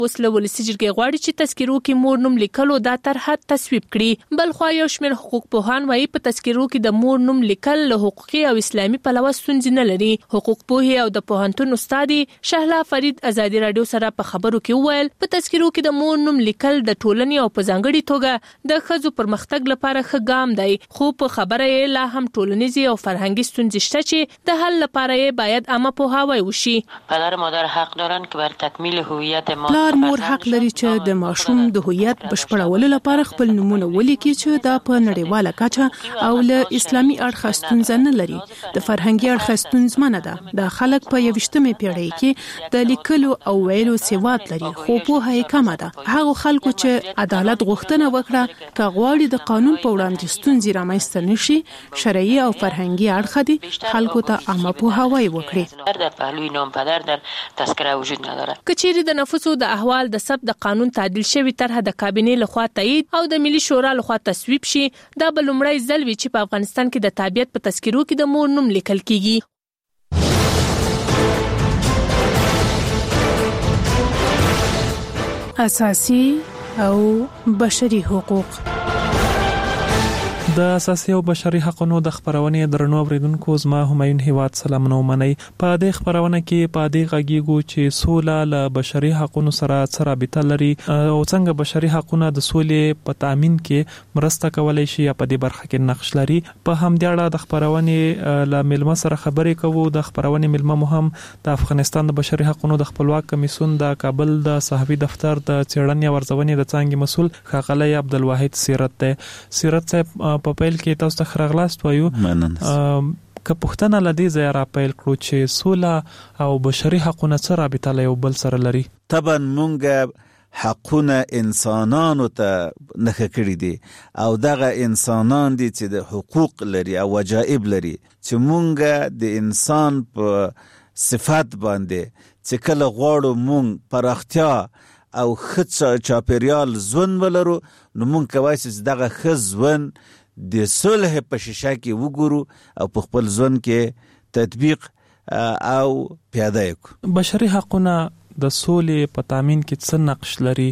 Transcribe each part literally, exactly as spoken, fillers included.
اوس له ولسي جرګې غواړي چې تذکرو کې مور نوم لیکلو دا طرحه تصویب کړي. بل خوا یو شمېر حقوق پوهان وایي په تذکرو کې د مور نوم لیکل له حقوقي او اسلامي پلوه ستونزې نه لري. حقوق پوهې او د پوهنتون استاد شهلا فرید ازادي رادیو سره په خبرو کې وویل په تذکرو کې د مور نوم لیکل د ټولنې او په ځانګړي توګه د ښځو پرمختګ لپاره ښه ګام دی، خو په خبره یې لا هم ټولنیزې او فرهنګي ستونزې شته چې د حل لپاره یې باید عامه پوهاوی وشي. پدر مادر حق دارن که بر تکمیل هویت ما پلار مور حق لري چې د ماشوم د هویت بشپړولو لپاره خپل نومونه ولیکي چې دا په نړیواله کچه او له اسلامي اړخه ستونزه نه لري. د فرهنګي اړخه ستونزمنه ده. د خلک په یویشتمې پیړۍ کې د لیکلو او ویلو سواد لري، خو پوهه یې کمه ده. هغه خلکو چې عدالت غوښتنه وکړه که غواړي د قانون په وړاندې ستونزې رامنځته نشي، شرعي او فرهنګي اړخه دي خلکو ته عامه پوهاوی وکړي. در پهلوی نام پدر در تذکره وجود نداره. کچېرې د نفوسو د احوال د ثبت د قانون تعدیل شوی طرحه د کابینې لخوا تایید او د ملي شورا لخوا تصویب شي، دا به لومړی ځل وي چې په افغانستان کې د تابعیت په تذکرو کې د مور نوم لیکل کیږي. اساسي او بشري حقوق. د اساسي او بشري حقوقو د خبرونې درنو اوریدونکو زما همایون هیواد سلامونه ومنئ. په دې خبرونه کې په دې غږیږو چې سوله له بشري حقوقو سره څه رابطه لري او څنګه بشري حقوقونه د سولې په تامین کې مرسته کولای شي یا په دې برخه کې نقش لري. په همدې اړه د خبرونې له ملما سره خبرې کوو. د خبرونې ملما مو هم د افغانستان د بشري حقوقو د خپلواک کمیسیون د کابل د صحافي دفتر د څېړنې او ارزونې د څانګې مسؤل ښاغلی عبدالواحد سیرت دی. سیرت صاحب په پیل کې تاسو ته خراغلاست وایو. که پښتنه لدی ځای را پیل کړو چې سوله او بشري حقوقونه څه رابطه له یو بل سره لري؟ طبعا مونږ حقونه انسانانو ته نخښه کړي دي او دغه انسانان دي چې د حقوق لري او وجایب لري چې مونږ د انسان په صفات باندې چې کله غواړو مونږ پراختیا او ښه چاپیریال ژوند ولرو نو مونږ کولی چې دغه ښه ژوند د صلح په شیشه کې وګورو او په خپل ژوند کې تطبیق او پیاده کړو. بشري حقونه د سولې په تامین کې څه نقش لري؟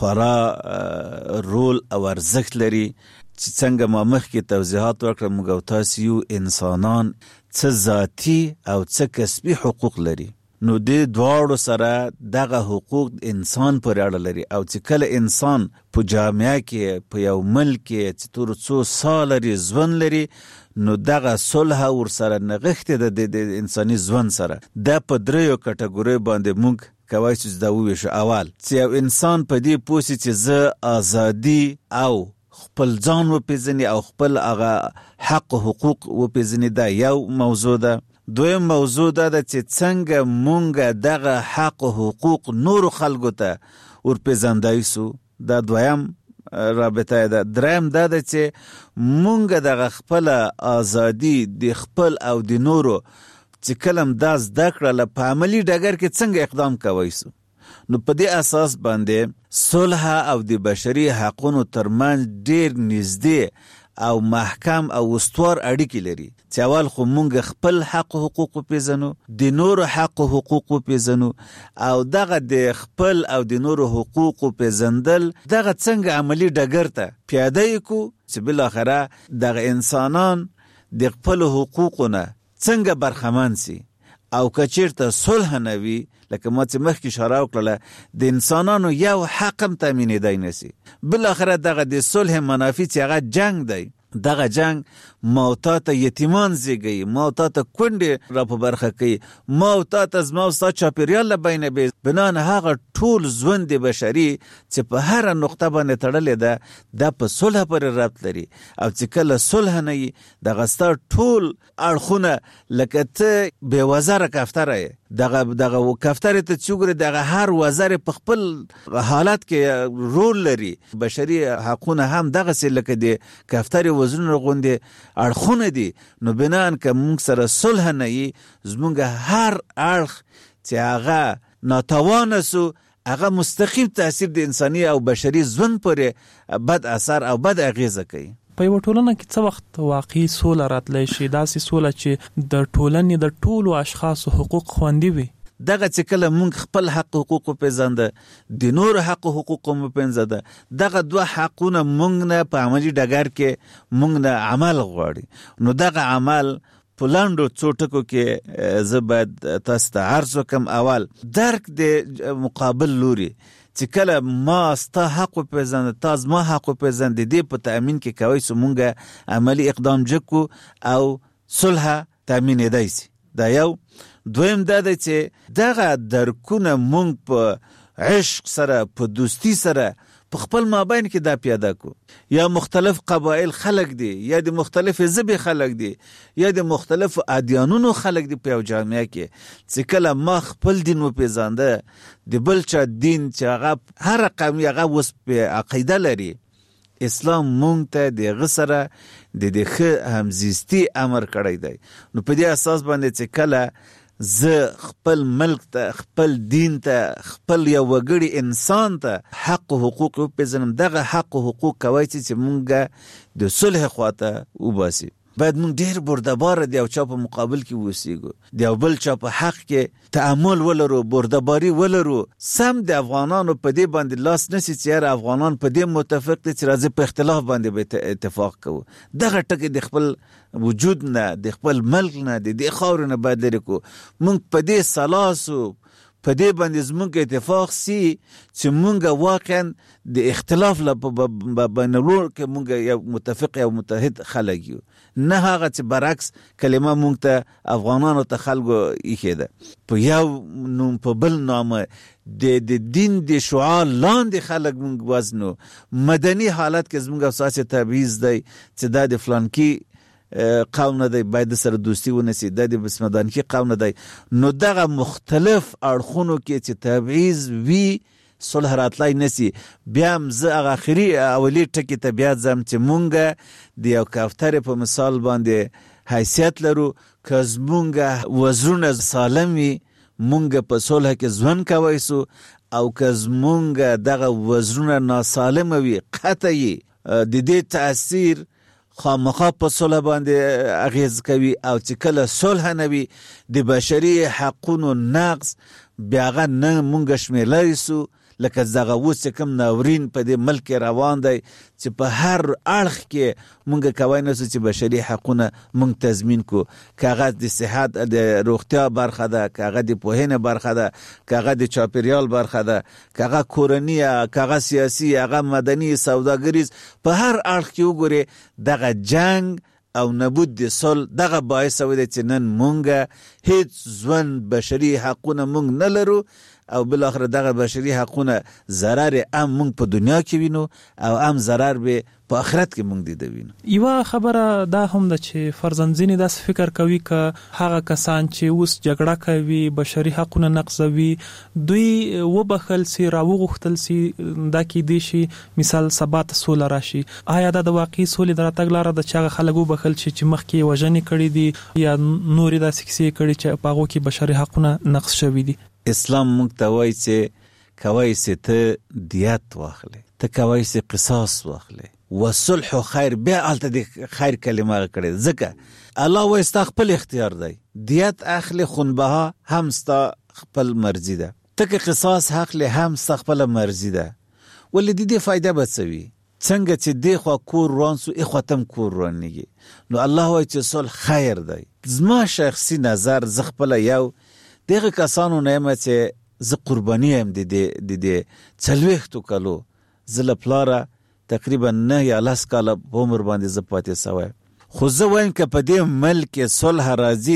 خورا رول او ارزښت لري چې څنګه ما مخکې توضیحات ورکړم موږ او تاسو یو انسانان څه ذاتي او څه کسبي حقوق لري. نو د دواړو سره دغه حقوق انسان پورې اړه لري او چې کله انسان په جامعه کې په یو ملک کې چې تر څو سال لري ژوند لري نو دغه صلح ور سره نغښتې د انساني ژوند سره د په دریو کټګوري باندې موږ کوي چې دا وویشو. اول چې یو انسان په دې پوه شي چې زه ازادي او خپل ځان وپېژني او خپل هغه حق حقوق وپېژني، دا یو موضوع ده. دویم موضوع دا ده چې څنګه مونږ دغه حق و حقوق نور خلکو ته ورپېژندای سو، دا دویم رابطه ده. دریم دا ده چې مونږ دغه خپل ازادي د خپل او د نورو چې کلم دا زده کړله په عملي ډګر کې څنګه اقدام کوی سو. نو په دې اساس باندې صلح او د بشري حقوقو ترمنځ ډیر نږدې او محکم او استوار اړیکې لري چې اول خو مونږ خپل حق حقوق پیژنو، د نورو حق حقوق پیژنو او دغه د خپل او د نورو حقوق پیژندل دغه څنګه عملی ډګر ته پیاده کو چې بل اخره دغه انسانان د خپل حقوقونه څنګه برخمن سي او کچیرته صلح نه وي. لکه ما چې مخکې اشاره وکړله د انسانانو یو حق هم تامینېدای نشي. بل اخره دغه د صلح منافع چې هغه جنگ دی، دغه جنگ ما او تا ته یتیمان زیږوي، ما او تا ته کونډې را په برخه کوي، ما او تا ته زما او ستا چاپېریال له بینه بې بنان هغه ټول ژوند بشري چې په هره نقطه باندې تړلې ده دا په صلح پورې ربط لري. او چې کله صلح نه وي دغه ستا ټول اړخونه لکه ته بې وزره کفتره یې، دغه دغه کفترې ته چې وګورې دغه هر وزر په خپل حالت کې رول لري. بشري حقونه هم دغسې لکه د کفترې وزرونه غوندې اړخونه دي. نو بنان که موږ سره صلح نه وي زموږ هر اړخ چې هغه ناتوانه سو هغه مستقیم تاثیر د انساني او بشري ژوند پورې بد اثر او بد اغیزه کوي. په یو ټولنه کې څه وخت واقعي سوله راتلی شي، داسې سوله چې د ټولنې د ټولو اشخاصو حقوق خوندي وي؟ دغه چې کله مونږ خپل حق حقوق پیژنده د نور حق حقوق مو پیژنده دغه دوه حقونه مونږ نه په عملي ډګر کې مونږ نه عمل غواړي نو دغه عمل په لاندو څوټکو کې زه باید تاسو ته عرض وکم. اول درک د مقابل لوري چې کله ما ستا حق پیژنده تاسو ما حق پیژنده دې په تأمین کې کوي چې مونږ عملی اقدام وکړو او صلح تأمین دی سي. دا یو. دویم دا دی چې دغه درکونه مونږ په عشق سره په دوستی سره په خپل مابین کې دا پیاده کو. یا مختلف قبایل خلق دي یا د مختلف ژبې خلق دي یا د مختلف ادیانونو خلق دي په یو جامعه کې چې کله ما خپل دین و پیژانده د بل چا دین چې هغه هر قوم هغه وس په عقیده لري اسلام مونږ ته د غسره د دغه همزیستی امر کړی دی. نو په دې اساس باندې چې کله زه خپل ملک ته خپل دین ته خپل یو وګړي انسان ته حق او حقوق په زنم دغه حق او حقوق کوي چې مونږه د صلح خواته وباسي. باید مونږ ډیر بردبار دی او چا په مقابل کې وسیګو دی او بل چا په حق کې تعامل ولرو بردباری ولرو. سم د افغانانو په دې باندې لاس نسی چې افغانان په دې متفق دي چې راځي په اختلاف باندې به اتفاق کوو. دغه ټکی د خپل وجود نه د خپل ملک نه د دې خاور نه باید لري کو. مونږ په دې سلاسو په دې باندې زمونږ اتفاق سي چې مونږ واقعا د اختلاف له بینالور کې مونږ یو متفق او متحد خلک یو نه هغه چې برعکس کلمه مونږ ته افغانانو ته خلکو ایښې ده په یو نوم په بل نامه د د دین د شعار لاندې خلک مونږ وزنو مدني حالت کې زمونږ اساسي تبعیض دی چې دا د فلانکی قوم نه دی باید سره دوستی ونسی د دې بسمدان کې قوم نه دی. نو دغه مختلف اړخونو کې چې تبعیض وی صلح راتلای نسی بیا هم زه هغه اخري اولی ټکي ته بیا ځم چې مونږ د یو کفترې په مثال باندې حیثیت لرو که زمونږ وزرونه سالم وي مونږ په صلح کې ژوند کوی سو او که زمونږ دغه وزرونه ناسالم وي قطعي د دې تاثیر خامخا په صلح باندې اغیز کوي او چې کله صلح نه وي د بشري حقونو نقض بیا هغه نه مونږ شمیرلی سو لکه دغه اوس چې کوم ناورین په دې ملک روان دی چې په هر اړخ کې مونږ کوی نه سو چې بشري حقونه مونږ تضمین کو. که هغه د صحت د روغتیا برخه ده که هغه د پوهنې برخه ده که هغه د چاپیریال برخه ده که هغه کورني که هغه سیاسي هغه مدني سوداګریز په هر اړخ کې وګورې دغه جنگ او نبود د صلح دغه باعث شوی چې نن مونږ هیڅ ژوند بشري حقونه مونږ نه لرو او بل اخر دغه بشري حقونه ضرر ام مونږ په دنیا کې وینو او ام ضرر به په آخرت کې مونږ دي دوینو. یو خبره دا هم ده چې فرزندزینې داس فکر کوي که هغه کسان چې اوس جګړه کوي بشري حقونه نقضوي دوی وبخل سي راوغختل سي دا کې دي شي مثال ثبات سوله راشي. آیا دا د واقعي سولې دراتګ لاره د چا خلکو بخل شي چې مخکې وژنې کړي دي یا نوري داسې کیسې کړي چې پاغو کې بشري حقونه نقض شوي دي؟ اسلام مونږ ته وایي چې کوي چې ته دیت واخلې ته کوي چې قصاص واخلې وصلح خیر بیا الته د خیر کلمه کړي ځکه الله وایي ستا خپل اختیار دی دیت اخلي خونبها هم ستا خپل مرزي ده ته که قصاص اخلي هم ستا خپل مرزي ده ولې د دې فائدہ بچوي څنګه چې دی خو کور روان سو اخوتم کور روان نږي نو الله وایي چې صلح خیر دی. زما شخصي نظر ز خپل یو دغه کسانو نه چې ز قرباني هم د دې د دې څلويختو کلو زله پلاره تقریبا نه یا لاس کاله په عمر باندې ز پاتې سوی خو زه وایم که په دې ملک صلح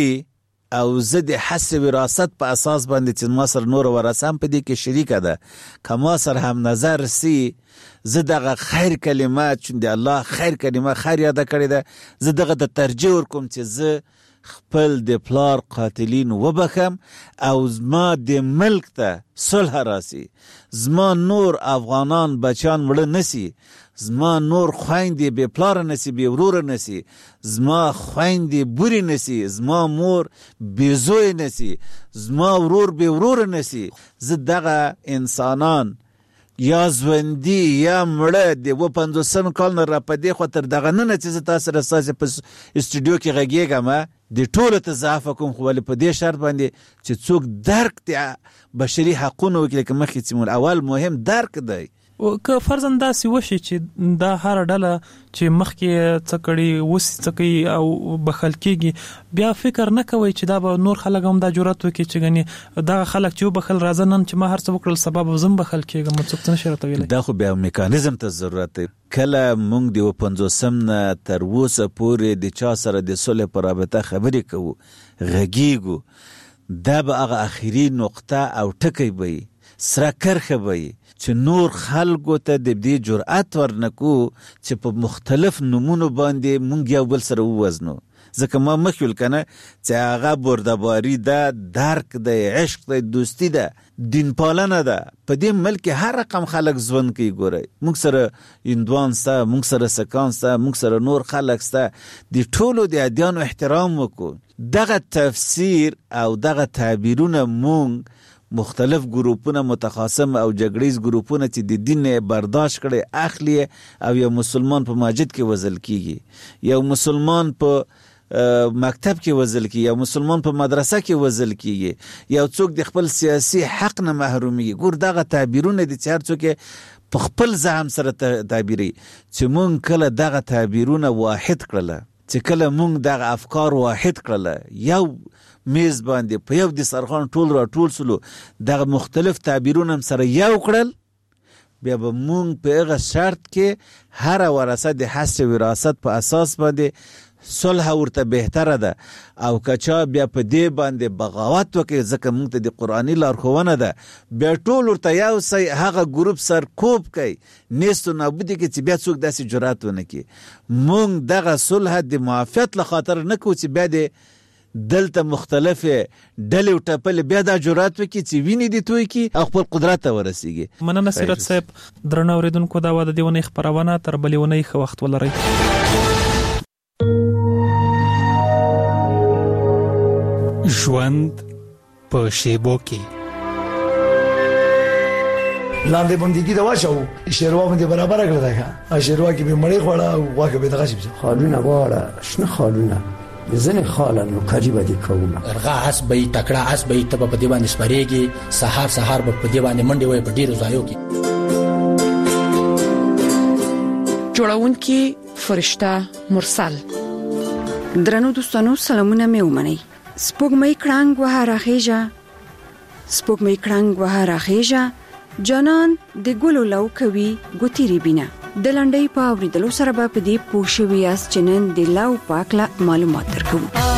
راځي او زه د حسب وراثت په اساس باندې چې ما سره نور ورثم په دې کې شریکه ده که ما سره هم نظر سي زه دغه خیر کلمه چې د الله خیر کلمه خیر یاده کړې ده زه دغه د ترجیح ورکوم چې زه خپل د پلار قاتلین وبخم او زما د ملک ته صلح راسي زما نور افغانان بچان مړه نسی زما نور خويندې به پلار نسی به ورور نسی زما خويندې بوري نسی زما مور به زوی نسی زما ورور به ورور نسی زه دغه انسانان یا ژوندي یا مړه د و پنځوسم کال نه را پدې خو تر دغه نه چې تاسو راساس په استودیو کې غږیږم د ټولو ته ضعف کوم خو ولې په دې شرط باندې چې څوک درک د بشري حقوقو کې کوم مخکې چې اول مهم درک دی. که فرضاً داسې وشي چې دا هر ډله چې مخکې څه کړي اوس څه کوي او بخښل کېږي بیا فکر نه کوي چې دا به نور خلک هم دا جرأت وکړي چې ګنې دغه خلک چې وبخښل راځه نن چې ما هر څه وکړل سبا به زه هم بخښل کېږم څوک څه نشي راته ویلی. دا خو بیا میکانیزم ته ضرورت دی. کله موږ د پنځوسم نه تر اوسه پورې د چا سره د صلح په رابطه خبرې کوو غږیږو دا به هغه اخري نقطه او ټکی به وي سره کرښه به وي چې نور خلکو ته د دې جرأت ورنکو چې په مختلف نمونو باندې مونږ یو بل سره ووزنو. ځکه ما مخکې ویل کنه چې هغه بردباري ده، درک ده، عشق ده، دوستی ده، دین پالنه ده. په دې ملک هر رقم خلک ژوند کوي. ګورئ مونږ سره هندوان سته، مونږ سره سکان سته، مونږ سره نور خلک سته. د ټولو د ادیانو احترام وکړو. دغه تفسیر او دغه تعبیرونه مونږ مختلف ګروپونه متخاصم او جګړیز ګروپونه چې د دین برداشت کړي اخلي او یو مسلمان په مسجد کې وزل کیږي، یو مسلمان په مکتب کې وزل کیږي، یو مسلمان په مدرسه کې وزل کیږي، یو څوک د خپل سیاسي حق نه محرومي. ګور دغه تعبیرونه د چهار څوک په خپل ځام سره تعبیري چې مونږ کله دغه تعبیرونه واحد کړل، چې کله مونږ دغه افکار واحد کړل، یو میز باندې په یو د سرخان ټول را ټول سلو دغه مختلف تعبیرونه هم سره یو کړل، بیا به مونږ په هغه شرط کې هر ورثه د حس وراثت په اساس باندې صلح ورته بهتره ده. او کچا بیا په دې باندې بغاوت وکړي ځکه مونږ ته د قرآني لارښوونه ده، بیا ټول ورته یو سی هغه ګروپ سر کوب کوي نیست و نابودي کې چې بیا څوک داسې جرأت ونه کړي. مونږ دغه صلح د معافیت له خاطر نه کوو چې بیا د دلته مختلفه ډلې او ټپلې بیا دا جرأت وکړي چې ویني دي توی کی او خپل قدرت ته ورسیږي. مننه سیرت صاحب. درنو اوریدونکو دا و د دیونه خبرونه تر بلې ونی خو وخت ولرئ. ژوند په شیبو کې لاندې باندې دا واچو شیروا باندې برابر کړل دا شیروا کې به مړی خوړه او واګه به دغه شي خالونه واړه شنه خالونه زنه خالانو کاری بدی کوم ارغا اس به تکړه اس به ته په دی باندې سپریږي سحر سحر په دی باندې منډي وای په ډیرو ځایو کې جوړونکي فرشته مرسل. درنو دوستانو سلامونه مې ومنئ. سپوږمۍ کړنګ وه راخېجا سپوږمۍ کړنګ وه راخېجا جانان د ګلو لو کوي ګوتيري بينه د لنډۍ په اوریدلو سره به په دې پوښوي اس چنن د لو پاکله معلومات درکو.